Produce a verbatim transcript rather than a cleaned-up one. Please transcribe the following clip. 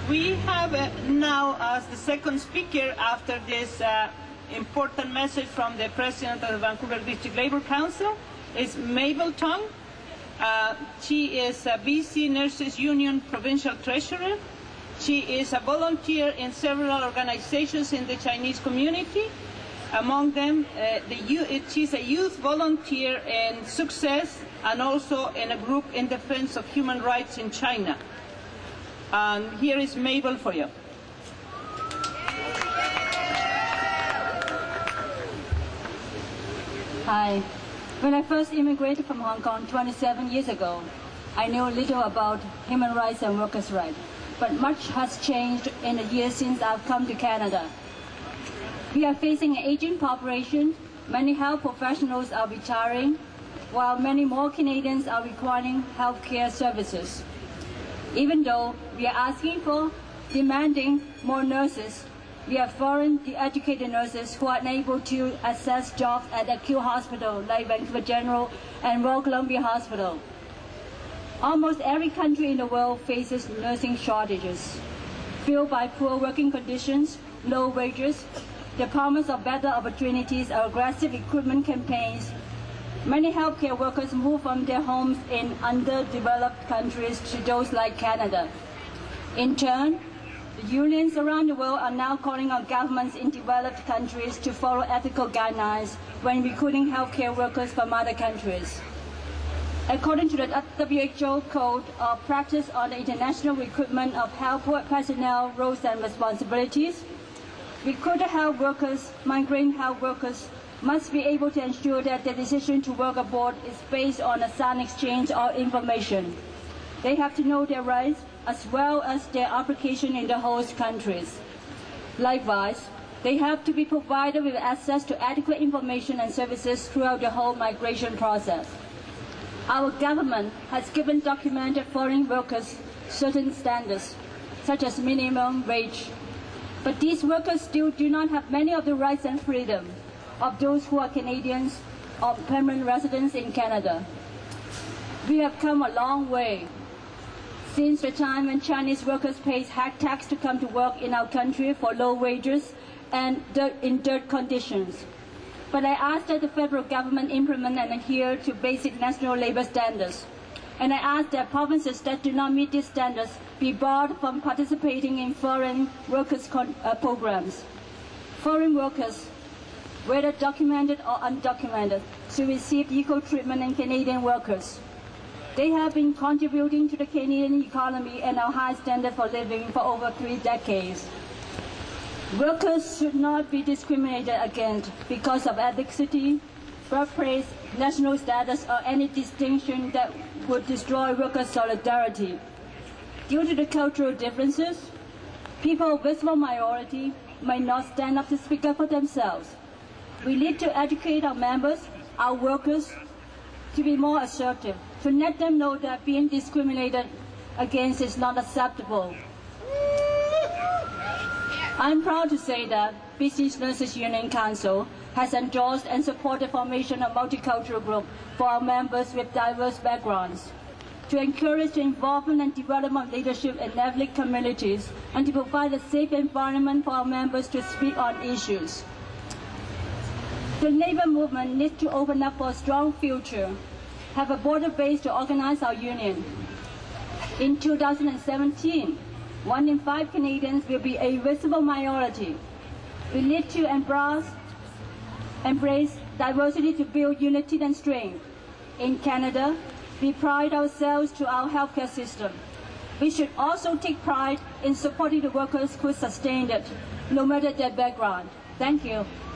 We have uh, now as the second speaker after this uh, important message from the President of the Vancouver District Labour Council is Mabel Tong. Uh, she is a B C Nurses Union Provincial Treasurer. She is a volunteer in several organizations in the Chinese community. Among them, uh, the youth, she's a youth volunteer in Success and also in a group in defense of human rights in China. And here is Mabel for you. Hi. When I first immigrated from Hong Kong twenty-seven years ago, I knew little about human rights and workers' rights. But much has changed in the years since I've come to Canada. We are facing an aging population, many health professionals are retiring, while many more Canadians are requiring health care services. Even though we are asking for, demanding more nurses, we have foreign educated nurses who are unable to access jobs at acute hospitals like Vancouver General and Royal Columbia Hospital. Almost every country in the world faces nursing shortages, fueled by poor working conditions, low wages, the promise of better opportunities, or aggressive recruitment campaigns. Many healthcare workers move from their homes in underdeveloped countries to those like Canada. In turn, the unions around the world are now calling on governments in developed countries to follow ethical guidelines when recruiting healthcare workers from other countries. According to the W H O Code of Practice on the International Recruitment of Health Personnel Roles and Responsibilities, recruited health workers, migrant health workers, must be able to ensure that their decision to work abroad is based on a sound exchange of information. They have to know their rights as well as their obligation in the host countries. Likewise, they have to be provided with access to adequate information and services throughout the whole migration process. Our government has given documented foreign workers certain standards, such as minimum wage. But these workers still do not have many of the rights and freedom of those who are Canadians or permanent residents in Canada. We have come a long way since the time when Chinese workers paid high tax to come to work in our country for low wages and dirt, in dirt conditions. But I ask that the federal government implement and adhere to basic national labor standards. And I ask that provinces that do not meet these standards be barred from participating in foreign workers' con uh, programs. Foreign workers, whether documented or undocumented, should receive equal treatment in Canadian workers. They have been contributing to the Canadian economy and our high standard for living for over three decades. Workers should not be discriminated against because of ethnicity, birthplace, national status, or any distinction that would destroy worker solidarity. Due to the cultural differences, people of visible minority may not stand up to speak up for themselves. We need to educate our members, our workers, to be more assertive, to let them know that being discriminated against is not acceptable. I'm proud to say that B C Nurses Union Council has endorsed and supported the formation of multicultural group for our members with diverse backgrounds, to encourage the involvement and development of leadership in ethnic communities, and to provide a safe environment for our members to speak on issues. The labor movement needs to open up for a strong future, have a broader base to organize our union. In two thousand seventeen, one in five Canadians will be a visible minority. We need to embrace, embrace diversity to build unity and strength. In Canada, we pride ourselves to our healthcare system. We should also take pride in supporting the workers who sustained it, no matter their background. Thank you.